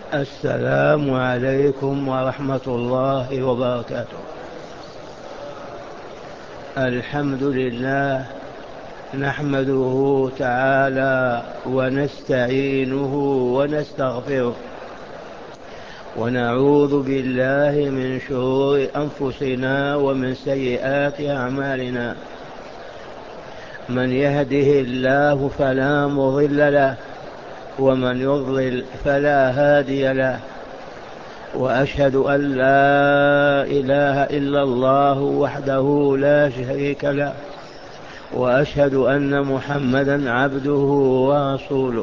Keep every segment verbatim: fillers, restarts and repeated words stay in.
السلام عليكم ورحمة الله وبركاته. الحمد لله نحمده تعالى ونستعينه ونستغفره، ونعوذ بالله من شرور أنفسنا ومن سيئات أعمالنا. من يهده الله فلا مضل له، ومن يضلل فلا هادي له. وأشهد أن لا إله إلا الله وحده لا شريك له، وأشهد أن محمدا عبده ورسوله،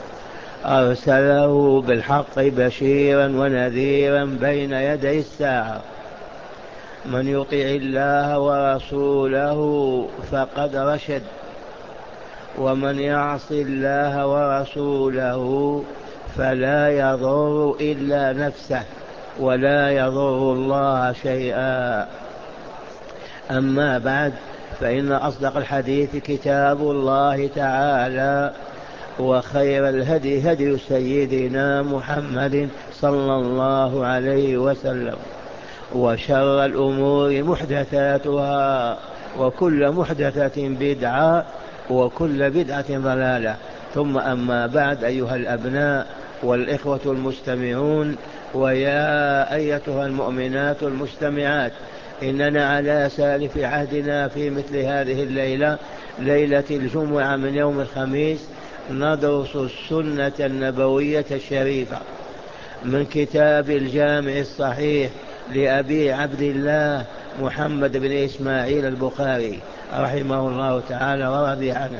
أرسله بالحق بشيرا ونذيرا بين يدي الساعة. من يطع الله ورسوله فقد رشد، ومن يعص الله ورسوله فلا يضر إلا نفسه ولا يضر الله شيئا. أما بعد، فإن أصدق الحديث كتاب الله تعالى، وخير الهدي هدي سيدنا محمد صلى الله عليه وسلم، وشر الأمور محدثاتها، وكل محدثة بدعة، وكل بدعة ضلالة. ثم أما بعد، أيها الأبناء والإخوة المستمعون، ويا أيتها المؤمنات المستمعات، إننا على سالف عهدنا في مثل هذه الليلة، ليلة الجمعة من يوم الخميس، ندرس السنة النبوية الشريفة من كتاب الجامع الصحيح لأبي عبد الله محمد بن إسماعيل البخاري رحمه الله تعالى ورضي عنه.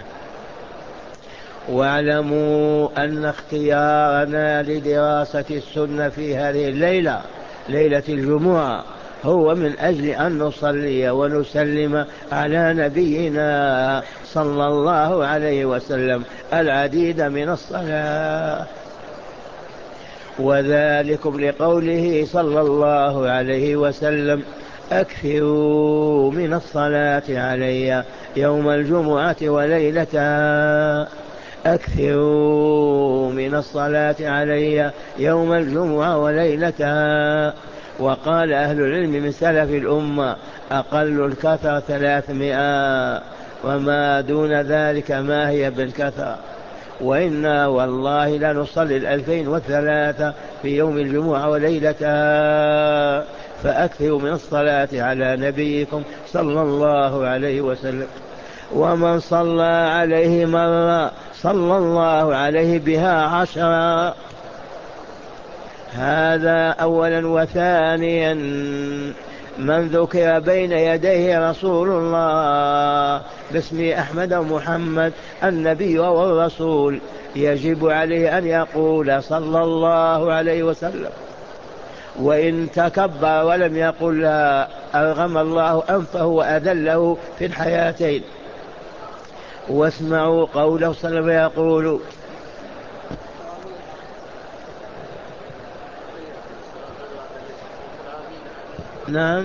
واعلموا أن اختيارنا لدراسة السنة في هذه الليلة، ليلة الجمعة، هو من أجل أن نصلي ونسلم على نبينا صلى الله عليه وسلم العديد من الصلاة، وذلكم لقوله صلى الله عليه وسلم: أكثروا من الصلاة علي يوم الجمعة وليلتها، أكثروا من الصلاة علي يوم الجمعة وليلتها. وقال أهل العلم من سلف الأمة: أقل الكثر ثلاثمائة، وما دون ذلك ما هي بالكثر. وإنا والله لا نصلي الألفين والثلاثة في يوم الجمعة وليلتها، فأكثروا من الصلاة على نبيكم صلى الله عليه وسلم. ومن صلى عليه مرة صلى الله عليه بها عشرا. هذا أولا. وثانيا، من ذكر بين يديه رسول الله باسم أحمد محمد النبي والرسول، يجب عليه أن يقول صلى الله عليه وسلم. وإن تكبر ولم يقل أرغم الله أنفه وأذله في الحياتين. واسمعوا قوله صلى الله عليه وسلم يقول: نعم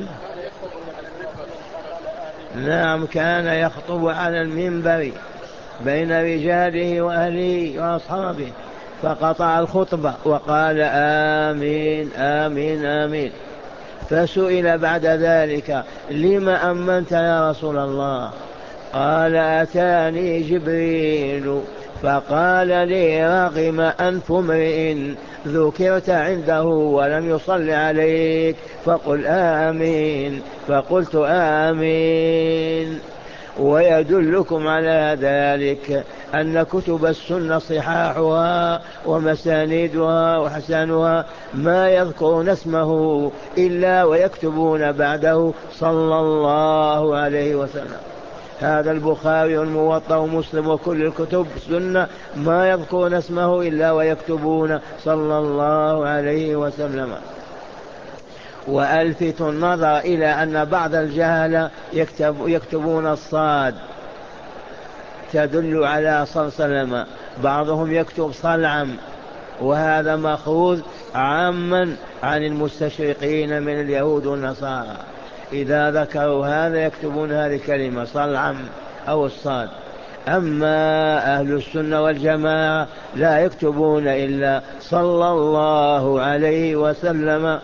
نعم كان يخطب على المنبر بين رجاله وأهله وأصحابه، فقطع الخطبة وقال: آمين آمين آمين. فسئل بعد ذلك: لم أمنت يا رسول الله؟ قال: أتاني جبريل فقال لي: رغم أنف امرئ ذكرت عنده ولم يصل عليك فقل آمين. فقلت آمين. ويدلكم على ذلك أن كتب السنة صحاحها ومساندها وحسنها ما يذكرون اسمه إلا ويكتبون بعده صلى الله عليه وسلم. هذا البخاري والموطأ ومسلم وكل الكتب السنة ما يذكرون اسمه إلا ويكتبون صلى الله عليه وسلم. وألفت النظر إلى أن بعض الجهل يكتب يكتبون الصاد تدل على صلصلم، بعضهم يكتب صلعم، وهذا مأخوذ عاما عن المستشرقين من اليهود والنصارى. إذا ذكروا هذا يكتبون هذه الكلمة صلعم أو الصاد. أما أهل السنة والجماعة لا يكتبون إلا صلى الله عليه وسلم.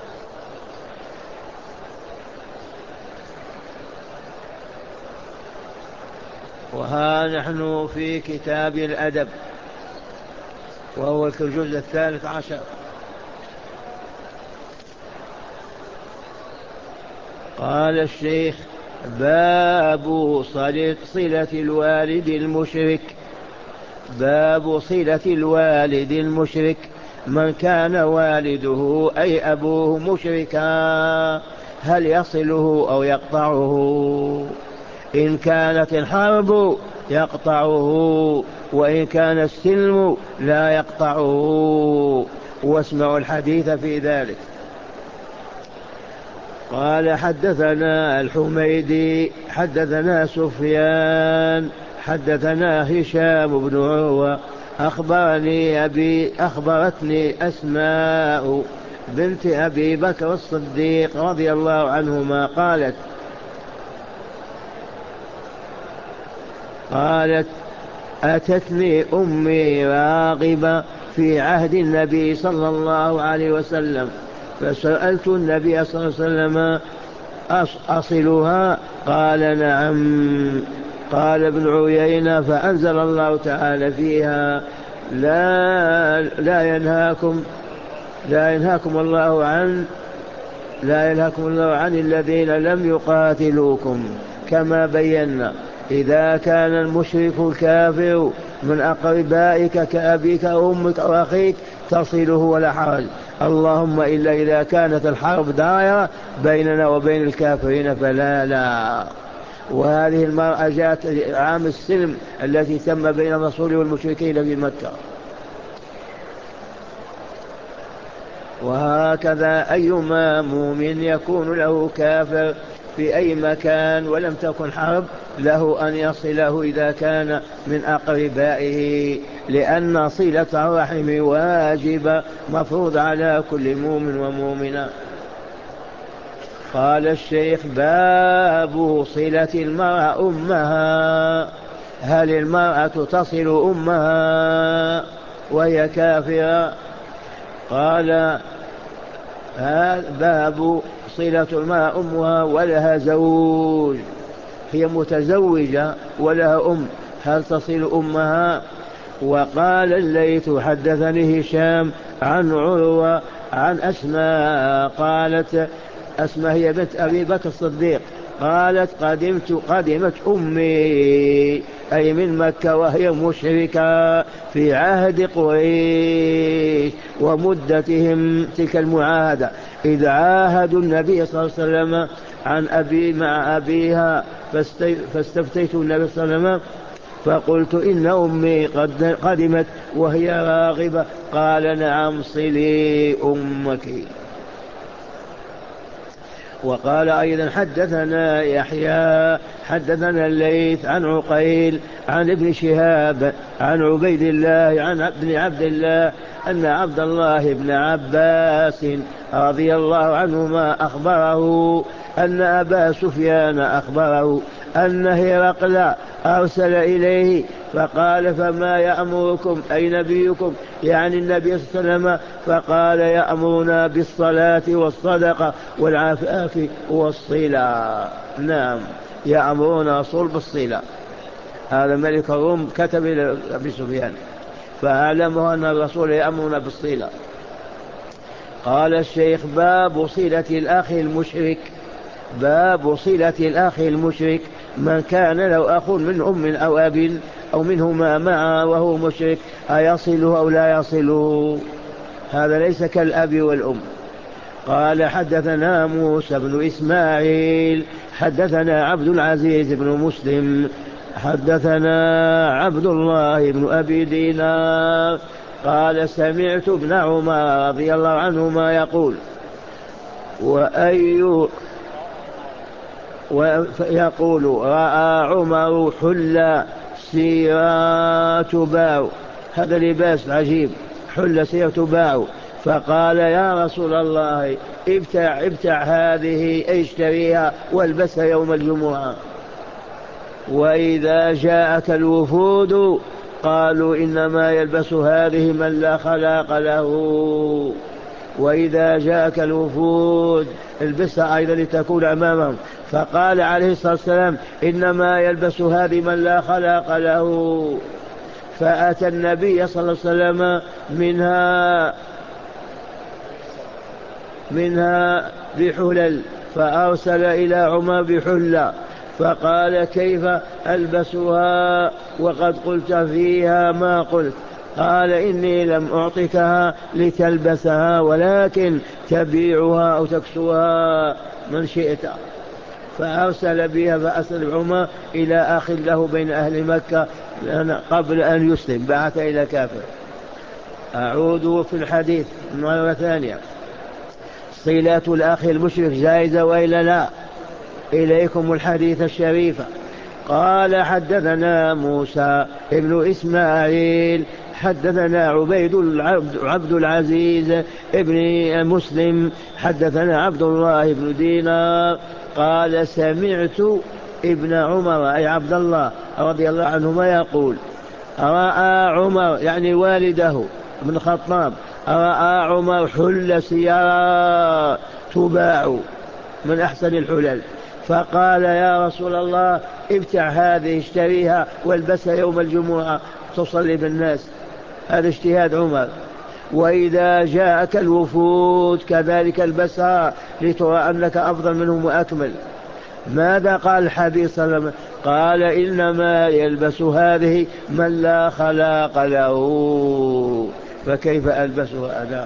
وها نحن في كتاب الأدب وهو الجزء الثالث عشر. قال الشيخ: باب صلة الوالد المشرك. باب صلة الوالد المشرك، من كان والده أي أبوه مشركا هل يصله أو يقطعه؟ إن كانت الحرب يقطعه، وإن كان السلم لا يقطعه، واسمعوا الحديث في ذلك. قال: حدثنا الحميدي حدثنا سفيان حدثنا هشام بن عروة أخبرني أبي أخبرتني أسماء بنت أبي بكر الصديق رضي الله عنهما قالت قالت أتتني أمي راغبة في عهد النبي صلى الله عليه وسلم، فسألت النبي صلى الله عليه وسلم أصلها؟ قال: نعم. قال ابن عيينة: فأنزل الله تعالى فيها: لا لا ينهاكم لا ينهاكم الله عن لا ينهاكم الله عن الذين لم يقاتلوكم، كما بينا. إذا كان المشرك الكافر من أقربائك كأبيك أو أمك أو أخيك تصله ولا حرج، اللهم إلا إذا كانت الحرب دائرة بيننا وبين الكافرين فلا لا. وهذه المرأة جاءت عام السلم التي تم بين الرسول والمشركين في مكة. وهكذا أيما مؤمن يكون له كافر في أي مكان ولم تكن حرب له أن يصله إذا كان من أقربائه، لأن صلة الرحم واجب مفروض على كل مؤمن ومؤمنة. قال الشيخ: باب صلة المرأة أمها. هل المرأة تصل أمها وهي كافرة؟ قال: باب صلة المرأة أمها ولها زوج، هي متزوجة ولها أم، هل تصل أمها؟ وقال الليث: حدثني هشام عن عروة عن أسماء قالت، أسماء هي بنت أبي بكر الصديق، قالت: قدمت قدمت أمي أي من مكة وهي مشركة في عهد قريش ومدتهم تلك المعاهدة، إذ عاهدوا النبي صلى الله عليه وسلم عن أبي مع أبيها، فاستفتيت النبي صلى الله عليه وسلم فقلت: إن أمي قد قدمت وهي راغبة. قال: نعم، صلي أمك. وقال أيضا: حدثنا يحيى حدثنا الليث عن عقيل عن ابن شهاب عن عبيد الله عن ابن عبد الله أن عبد الله بن عباس رضي الله عنهما أخبره أن أبا سفيان أخبره أن هرقل أرسل إليه فقال: فما يأمركم أي نبيكم، يعني النبي صلى الله عليه وسلم، فقال: يأمرنا بالصلاة والصدقة والعفاف والصلة. نعم، يأمرنا صلب الصلة. هذا ملك الروم كتب إلى أبي سفيان فأعلمه أن الرسول يأمرنا بالصلة. قال الشيخ: باب صلة الأخ المشرك. باب صلة الأخ المشرك، من كان له أخ من أم أو أب أو منهما معا وهو مشرك أيصله أو لا يصله؟ هذا ليس كالأب والأم. قال: حدثنا موسى بن إسماعيل حدثنا عبد العزيز بن مسلم حدثنا عبد الله بن أبي دينار قال: سمعت ابن عمر رضي الله عنهما يقول: وأي ويقول رأى عمر حلة سيرات باع، هذا لباس عجيب، حلة سيرات باع، فقال: يا رسول الله، ابتع ابتع هذه، اشتريها والبسها يوم الجمعة. وإذا جاءك الوفود قالوا إنما يلبس هذه من لا خلاق له. وإذا جاءك الوفود البسها أيضا لتكون أمامهم. فقال عليه الصلاة والسلام إنما يلبس هذه من لا خلاق له. فأتى النبي صلى الله عليه وسلم منها منها بحلل، فأرسل إلى عمر بحلة فقال كيف ألبسها وقد قلت فيها ما قلت؟ قال إني لم أعطكها لتلبسها ولكن تبيعها أو تكسوها من شئت. فأرسل بها فأرسل عمر إلى أخ له بين أهل مكة قبل أن يسلم، بعث إلى كافر. أعود في الحديث مرة ثانية، صلة الأخ المشرك جائزة وإلا لا؟ إليكم الحديث الشريف. قال حدثنا موسى ابن إسماعيل حدثنا عبيد عبد العزيز ابن مسلم حدثنا عبد الله بن دينار قال سمعت ابن عمر أي عبد الله رضي الله عنهما يقول رأى عمر يعني والده ابن الخطاب رأى عمر حل سيارة تباع من أحسن الحلل، فقال يا رسول الله ابتع هذه اشتريها والبسها يوم الجمعة تصلي بالناس. هذا اجتهاد عمر. وإذا جاءك الوفود كذلك البسها لترى أنك أفضل منهم وأكمل. ماذا قال الحديث صلى الله عليه وسلم؟ قال إنما يلبس هذه من لا خلاق له، فكيف ألبسها أنا؟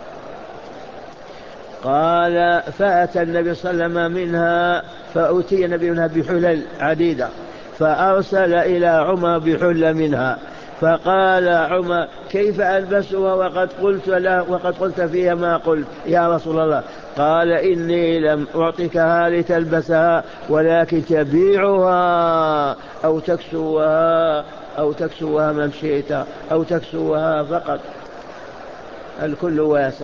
قال فأتى النبي صلى الله عليه وسلم منها فأتي النبي منها بحلل عديدة فأرسل إلى عمر بحلة منها فقال عمر كيف ألبسها وقد قلت لا وقد قلت فيها ما قلت يا رسول الله؟ قال إني لم أعطكها لتلبسها ولكن تبيعها أو تكسوها أو تكسوها من شئت أو تكسوها فقط، الكل واسع.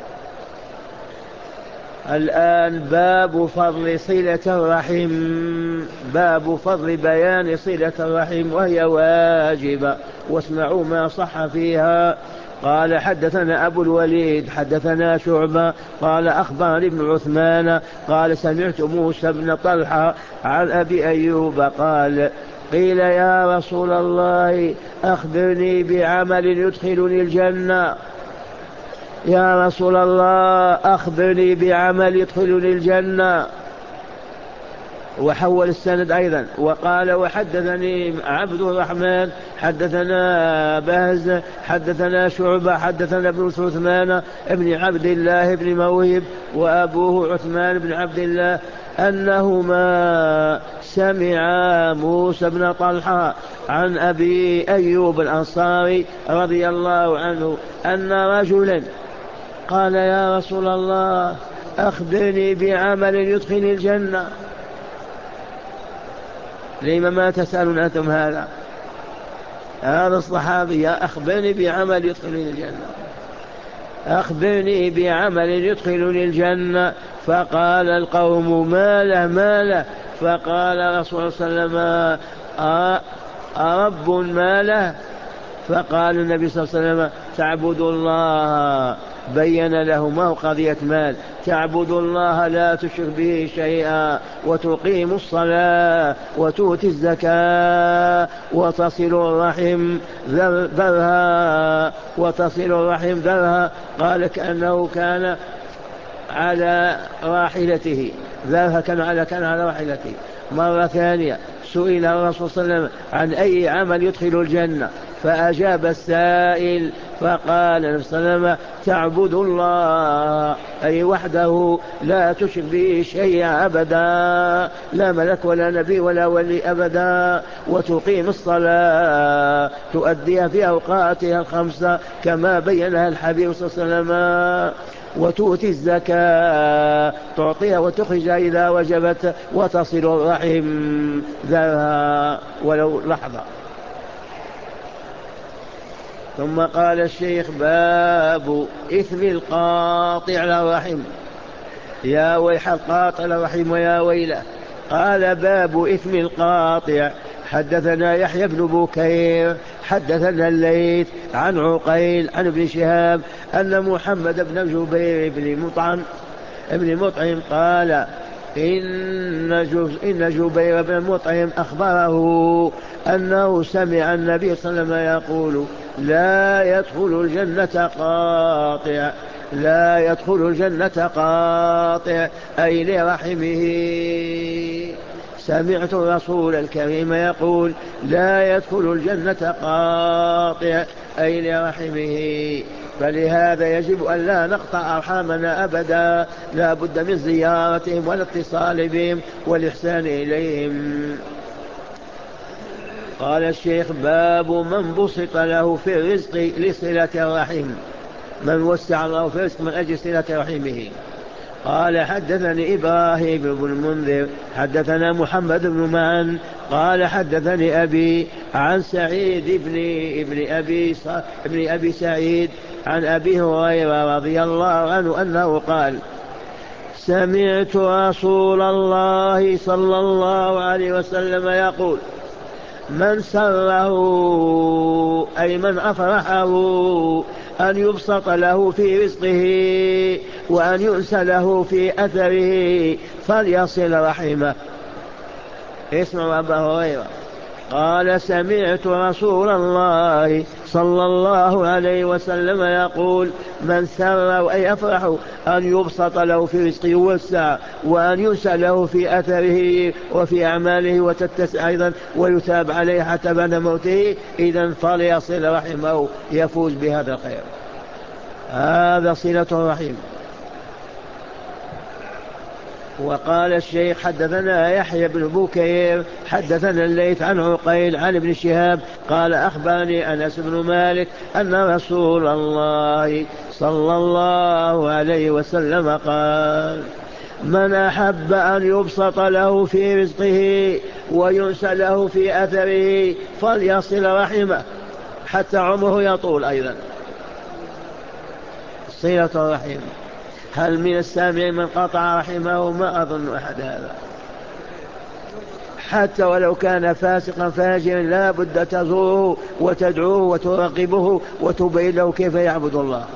الآن باب فضل صلة الرحم، باب فضل بيان صلة الرحم وهي واجبة، واسمعوا ما صح فيها. قال حدثنا أبو الوليد حدثنا شعبة قال أخبرني ابن عثمان قال سمعت موسى بن طلحة عن أبي أيوب قال قيل يا رسول الله أخبرني بعمل يدخلني الجنة، يا رسول الله أخبرني بعمل يدخلني الجنة. وحول السند أيضا وقال وحدثني عبد الرحمن حدثنا بهز حدثنا شعبة حدثنا ابن عثمان ابن عبد الله بن موهب وأبوه عثمان بن عبد الله أنهما سمعا موسى بن طلحة عن أبي أيوب الأنصاري رضي الله عنه أن رجلا قال يا رسول الله أخبرني بعمل يدخلني الجنة. لما ما تسألون أنتم هذا؟ هذا الصحابي يا أخبرني بعمل يدخلني الجنة، أخبرني بعمل يدخلني الجنة. فقال القوم ما له ما له؟ فقال رسول الله صلى الله عليه وسلم أرب ما له؟ فقال النبي صلى الله عليه وسلم تعبد الله. بين له ما هو قضية مال، تعبد الله لا تشرك به شيئا وتقيم الصلاة وتؤتي الزكاة وتصل الرحم ذرها وتصل الرحم ذرها. قال كأنه كان على راحلته، ذرها كان على كان على راحلته. مرة ثانية سئل الرسول صلى الله عليه وسلم عن أي عمل يدخل الجنة فأجاب السائل فقال النبي صلى الله عليه وسلم تعبد الله أي وحده لا تشرك به شيئا أبدا، لا ملك ولا نبي ولا ولي أبدا، وتقيم الصلاة تؤديها في أوقاتها الخمسة كما بينها الحبيب صلى الله عليه وسلم، وتؤتي الزكاة تعطيها وتخرجها إذا وجبت، وتصل الرحم ذرها ولو لحظة. ثم قال الشيخ باب إثم القاطع الرحم. يا ويح القاطع الرحم ويا ويله، قال باب إثم القاطع. حدثنا يحيى بن بكير حدثنا الليث عن عقيل عن ابن شهاب أن محمد بن جبير بن مطعم ابن مطعم قال إن, إن جبير بن مطعم أخبره أنه سمع النبي صلى الله عليه وسلم يقول لا يدخل الجنة قاطع، لا يدخل الجنة قاطع أي لرحمه. سمعت الرسول الكريم يقول لا يدخل الجنة قاطع أي لرحمه. فلهذا يجب أن لا نقطع أرحامنا أبدا، لا بد من زيارتهم والاتصال بهم والإحسان إليهم. قال الشيخ باب من بسط له في الرزق لصلة الرحم، من وسع الله في الرزق من أجل صلة رحمه. قال حدثني إبراهيم بن المنذر حدثنا محمد بن معن قال حدثني أبي عن سعيد بن, ابن, أبي ابن أبي سعيد عن أبي هريرة رضي الله عنه أنه قال سمعت رسول الله صلى الله عليه وسلم يقول من سره أي من أفرحه أن يبسط له في رزقه وأن يؤنس له في أثره فليصل رحمه. اسمع أبا هريرة قال سمعت رسول الله صلى الله عليه وسلم يقول من سره أي أفرح أن يبسط له في رزقه يوسع وأن ينسى له في أثره وفي أعماله وتتسع أيضا ويتاب عليه حتى بعد موته، إذن فليصل رحمه يفوز بهذا الخير. هذا صلة الرحم. وقال الشيخ حدثنا يحيى بن بكير حدثنا الليث عن عقيل عن ابن شهاب قال أخبرني أنس بن مالك أن رسول الله صلى الله عليه وسلم قال من أحب أن يبسط له في رزقه وينسى له في أثره فليصل رحمه حتى عمره يطول. أيضا صلة الرحم. هل من السامع من قطع رحمه؟ ما أظن أحد هذا، حتى ولو كان فاسقا فاجرا لا بد تزوره وتدعوه وتراقبه وتبين له كيف يعبد الله،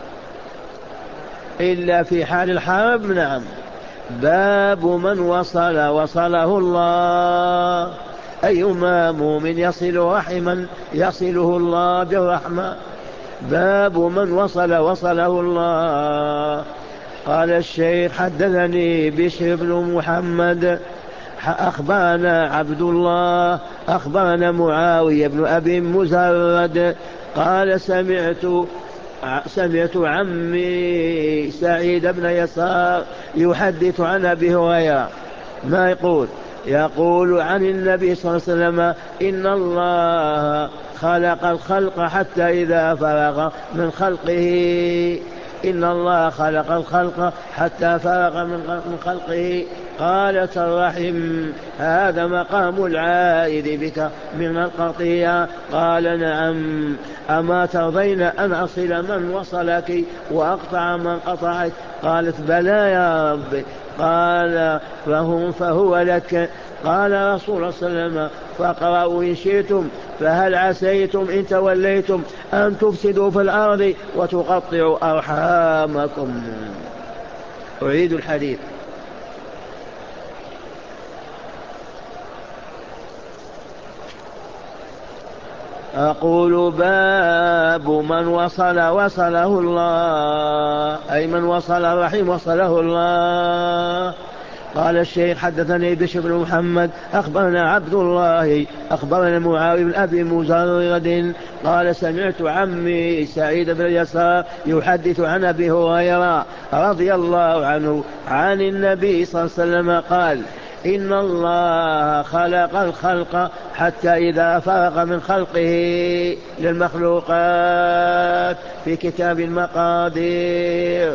إلا في حال الحرب. نعم. باب من وصل وصله الله، أيما مؤمن يصل رحما يصله الله بالرحمة. باب من وصل وصله الله. قال الشيخ حدثني بشر بن محمد أخبرنا عبد الله أخبرنا معاوية بن أبي مزرد قال سمعت سمعت عمي سعيد بن يسار يحدث عن أبي هريرة. ما يقول؟ يقول عن النبي صلى الله عليه وسلم إن الله خلق الخلق حتى إذا فرغ من خلقه إن الله خلق الخلق حتى فرغ من خلقه قالت الرحم هذا مقام العائد بك من القطيع. قال نعم. أما ترضين أن أصل من وصلك وأقطع من قطعك؟ قالت بلى يا رب. قال فهم فهو لك. قال رسول الله صلى الله عليه وسلم فاقرأوا إن شئتم فهل عسيتم إن توليتم أن تفسدوا في الأرض وتقطعوا أرحامكم. أعيد الحديث. أقول باب من وصل وصله الله، أي من وصل الرحم وصله الله. قال الشيخ حدثني بشر بن محمد أخبرنا عبد الله أخبرنا معاوية بن أبي مزرد قال سمعت عمي سعيد بن يسار يحدث عن أبي هريرة رضي الله عنه عن النبي صلى الله عليه وسلم قال إن الله خلق الخلق حتى إذا فرغ من خلقه للمخلوقات في كتاب المقادير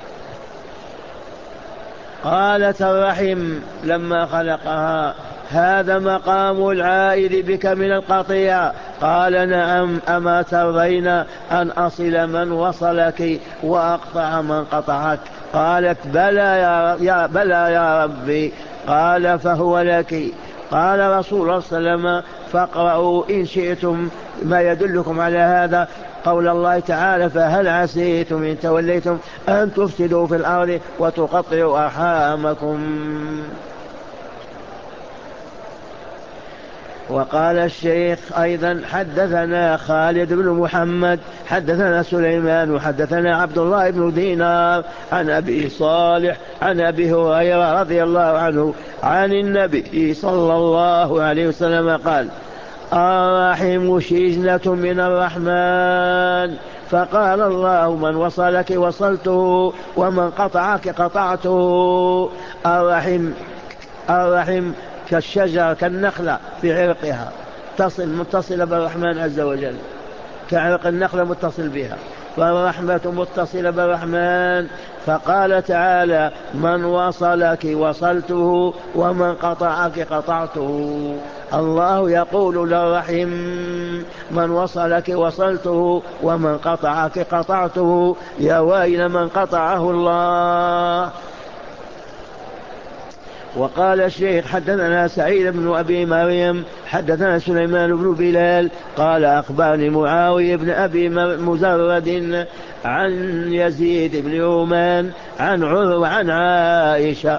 قالت الرحم لما خلقها هذا مقام العائد بك من القطيع. قال نعم. أما ترضين أن أصل من وصلك وأقطع من قطعك؟ قالت بلى يا, يا, بلى يا ربي. قال فهو لك. قال رسول الله صلى الله عليه وسلم فاقرأوا إن شئتم ما يدلكم على هذا قول الله تعالى فهل عسيتم إن توليتم أن تفسدوا في الأرض وتقطعوا أرحامكم. وقال الشيخ أيضا حدثنا خالد بن محمد حدثنا سليمان وحدثنا عبد الله بن دينار عن أبي صالح عن أبي هريرة رضي الله عنه عن النبي صلى الله عليه وسلم قال الرحم شجنة من الرحمن فقال الله من وصلك وصلته ومن قطعك قطعته. الرحم الرحم كالشجرة كالنخلة في عرقها تصل متصلة بالرحمن عز وجل كعرق النخلة متصل بها فالرحمة متصلة بالرحمن. فقال تعالى من وصلك وصلته ومن قطعك قطعته. الله يقول للرحم من وصلك وصلته ومن قطعك قطعته. يا ويل من قطعه الله. وقال الشيخ حدثنا سعيد بن أبي مريم حدثنا سليمان بن بلال قال أخبرني معاوية بن أبي مزرد عن يزيد بن رومان عن عروة عن عائشة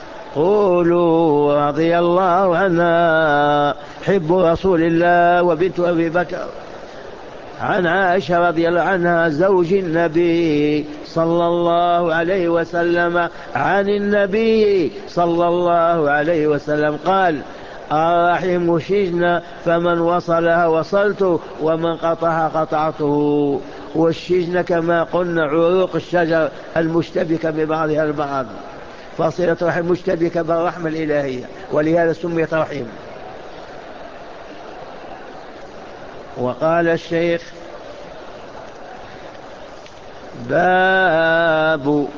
قولوا رضي الله عنها حب رسول الله وبنت أبي بكر عن عائشة رضي الله عنها زوج النبي صلى الله عليه وسلم عن النبي صلى الله عليه وسلم قال الرحم شجنة فمن وصلها وصلته ومن قطعها قطعته. والشجنة كما قلنا عروق الشجر المشتبكة ببعضها البعض فصلة رحم مشتبكة بالرحمة الإلهية ولهذا سميت رحم. وقال الشيخ باب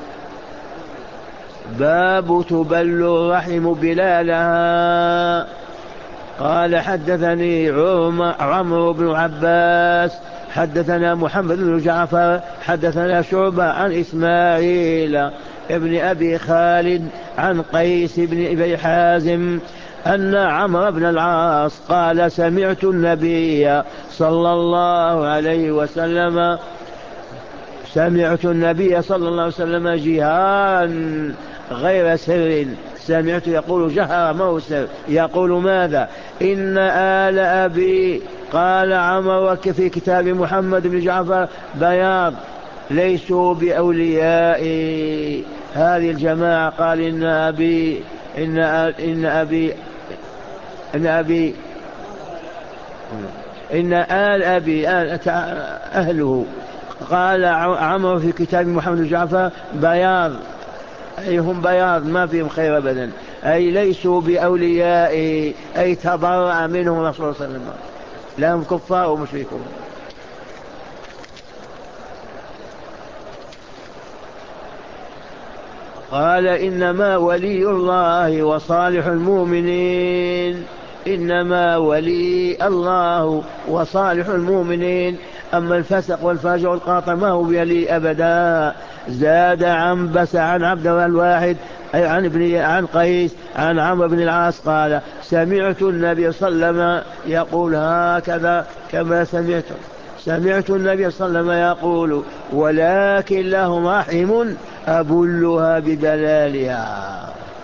باب تبل الرحم بلالها. قال حدثني عمرو بن عباس حدثنا محمد بن جعفر حدثنا شعبة عن إسماعيل ابن أبي خالد عن قيس بن أبي حازم أن عمرو بن العاص قال سمعت النبي صلى الله عليه وسلم سمعت النبي صلى الله عليه وسلم جهارا غير سر سمعت يقول جهر موسر يقول ماذا إن آل أبي قال عمرو في كتاب محمد بن جعفر بياض ليسوا بأوليائي. هذه الجماعة قال إن أبي إن إن أبي إن أبي إن آل أبي أهله قال عمرو في كتاب محمد بن جعفر بياض أي هم بياض ما فيهم خير أبدا أي ليسوا بأوليائي أي تبرأ منهم رسول الله صلى الله عليه وسلم لهم كفار ومشركون. قال إنما ولي الله وصالح المؤمنين إنما ولي الله وصالح المؤمنين أما الفسق والفاجر والقاطع ما هو ولي أبدا. زاد عنبس عن عبد الله الواحد أي عن ابن عن قيس عن عمرو بن العاص قال سمعت النبي صلى الله عليه وسلم يقول هكذا كما سمعت سمعت النبي صلى الله عليه وسلم يقول ولكن لهم رحم أبلها ببلالها.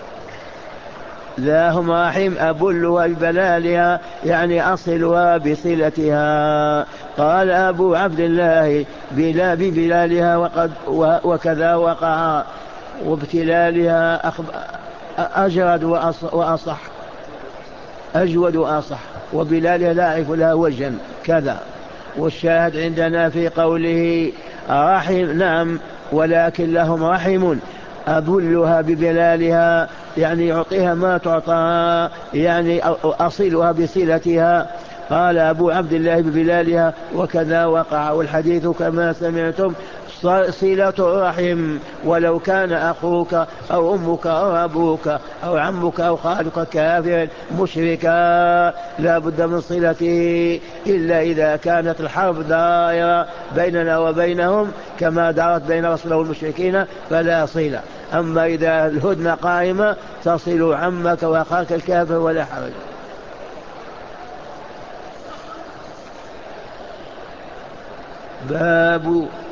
لهم رحم أبلها ببلالها يعني أصلها بصلتها. قال أبو عبد الله بلا ببلالها وقد وكذا وقع وابتلالها أجرد وأصح أجود وأصح وبلالها لا أعرف لها وجها كذا. والشاهد عندنا في قوله رحم نعم ولكن لهم رحم أبلها ببلالها يعني يعطيها ما تعطى يعني أصلها بصلتها قال أبو عبد الله ببلالها وكذا وقع والحديث كما سمعتم. صلة الرحم ولو كان أخوك أو أمك أو أبوك أو عمك أو خالك كافر مشركا لا بد من صلته، إلا إذا كانت الحرب دائرة بيننا وبينهم كما دارت بين رسله والمشركين فلا صلة. أما إذا الهدنة قائمة تصل عمك وأخاك الكافر ولا حرج. باب